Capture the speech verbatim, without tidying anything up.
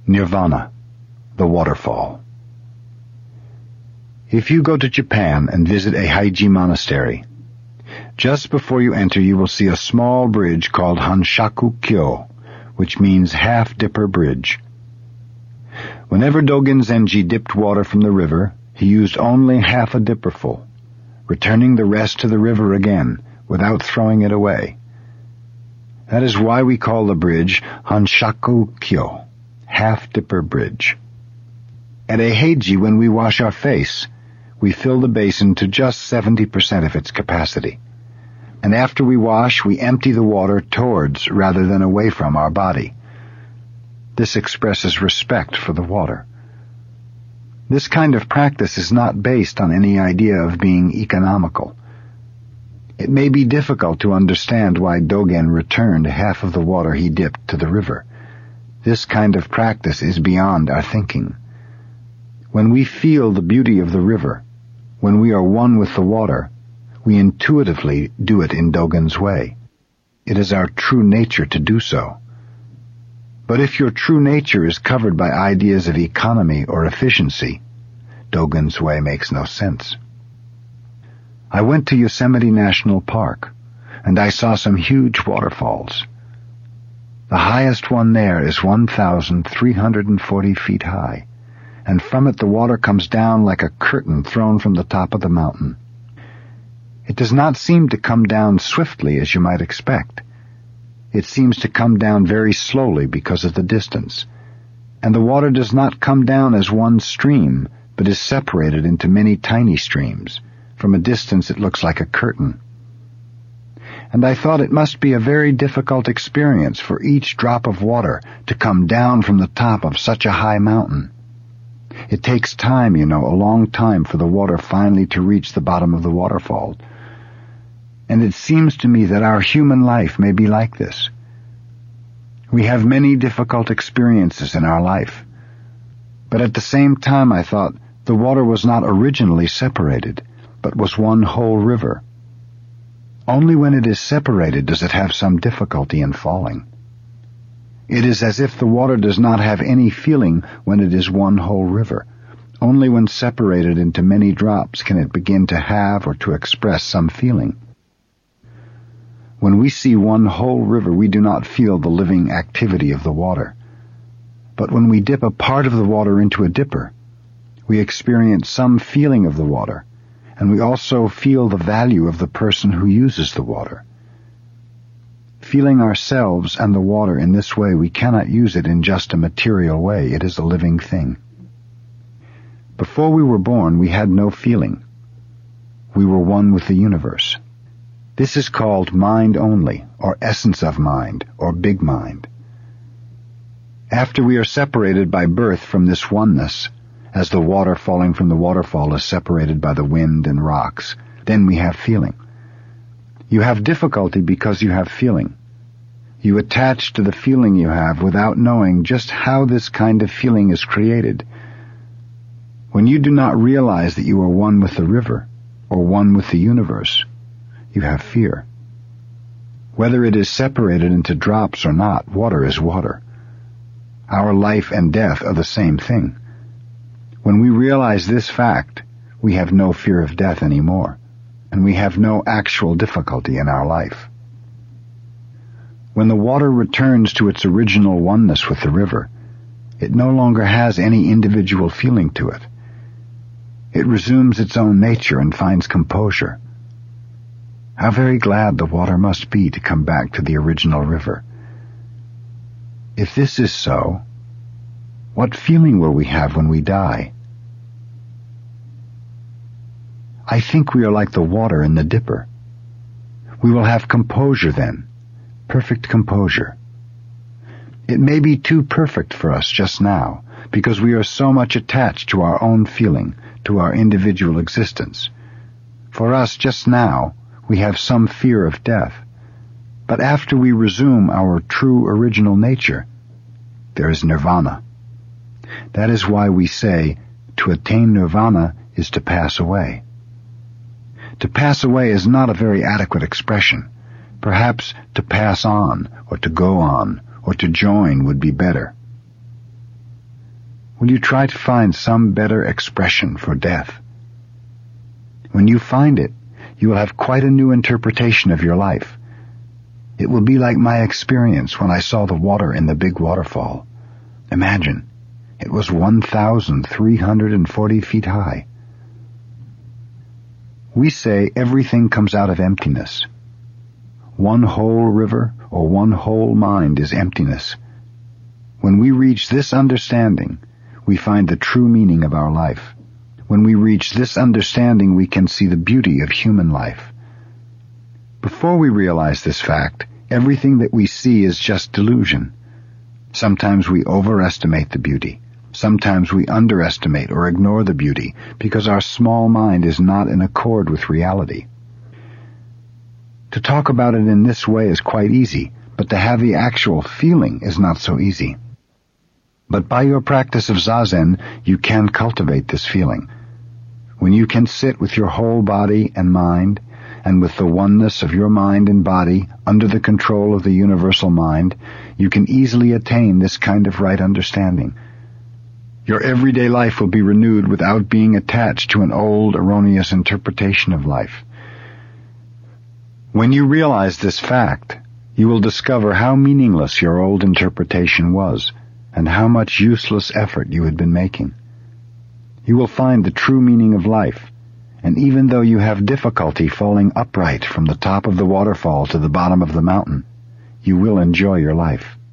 Nirvana, the waterfall. If you go to Japan and visit a Haiji monastery, just before you enter you will see a small bridge called Hanshaku-kyo, which means half-dipper bridge. Whenever Dogen Zenji dipped water from the river, he used only half a dipperful, returning the rest to the river again without throwing it away. That is why we call the bridge Hanshaku-kyo, half-dipper bridge. At a Heiji, when we wash our face, we fill the basin to just seventy percent of its capacity. And after we wash, we empty the water towards rather than away from our body. This expresses respect for the water. This kind of practice is not based on any idea of being economical. It may be difficult to understand why Dogen returned half of the water he dipped to the river. This kind of practice is beyond our thinking. When we feel the beauty of the river, when we are one with the water, we intuitively do it in Dogen's way. It is our true nature to do so. But if your true nature is covered by ideas of economy or efficiency, Dogen's way makes no sense. I went to Yosemite National Park, and I saw some huge waterfalls. The highest one there is one thousand three hundred forty feet high, and from it the water comes down like a curtain thrown from the top of the mountain. It does not seem to come down swiftly as you might expect. It seems to come down very slowly because of the distance, and the water does not come down as one stream, but is separated into many tiny streams. From a distance it looks like a curtain. And I thought it must be a very difficult experience for each drop of water to come down from the top of such a high mountain. It takes time, you know, a long time for the water finally to reach the bottom of the waterfall. And it seems to me that our human life may be like this. We have many difficult experiences in our life. But at the same time I thought the water was not originally separated, but was one whole river. Only when it is separated does it have some difficulty in falling. It is as if the water does not have any feeling when it is one whole river. Only when separated into many drops can it begin to have or to express some feeling. When we see one whole river, we do not feel the living activity of the water. But when we dip a part of the water into a dipper, we experience some feeling of the water, and we also feel the value of the person who uses the water. Feeling ourselves and the water in this way, we cannot use it in just a material way. It is a living thing. Before we were born, we had no feeling. We were one with the universe. This is called mind only, or essence of mind, or big mind. After we are separated by birth from this oneness, as the water falling from the waterfall is separated by the wind and rocks, then we have feeling. You have difficulty because you have feeling. You attach to the feeling you have without knowing just how this kind of feeling is created. When you do not realize that you are one with the river, or one with the universe, you have fear. Whether it is separated into drops or not, water is water. Our life and death are the same thing. When we realize this fact, we have no fear of death anymore, and we have no actual difficulty in our life. When the water returns to its original oneness with the river, it no longer has any individual feeling to it. It resumes its own nature and finds composure. How very glad the water must be to come back to the original river. If this is so, what feeling will we have when we die? I think we are like the water in the dipper. We will have composure then, perfect composure. It may be too perfect for us just now, because we are so much attached to our own feeling, to our individual existence. For us just now, we have some fear of death. But after we resume our true original nature, there is nirvana. That is why we say, to attain nirvana is to pass away. To pass away is not a very adequate expression. Perhaps to pass on, or to go on, or to join would be better. Will you try to find some better expression for death? When you find it, you will have quite a new interpretation of your life. It will be like my experience when I saw the water in the big waterfall. Imagine, it was one thousand three hundred forty feet high. We say everything comes out of emptiness. One whole river or one whole mind is emptiness. When we reach this understanding, we find the true meaning of our life. When we reach this understanding, we can see the beauty of human life. Before we realize this fact, everything that we see is just delusion. Sometimes we overestimate the beauty. Sometimes we underestimate or ignore the beauty because our small mind is not in accord with reality. To talk about it in this way is quite easy, but to have the actual feeling is not so easy. But by your practice of Zazen, you can cultivate this feeling. When you can sit with your whole body and mind, and with the oneness of your mind and body under the control of the universal mind, you can easily attain this kind of right understanding. Your everyday life will be renewed without being attached to an old, erroneous interpretation of life. When you realize this fact, you will discover how meaningless your old interpretation was, and how much useless effort you had been making. You will find the true meaning of life, and even though you have difficulty falling upright from the top of the waterfall to the bottom of the mountain, you will enjoy your life.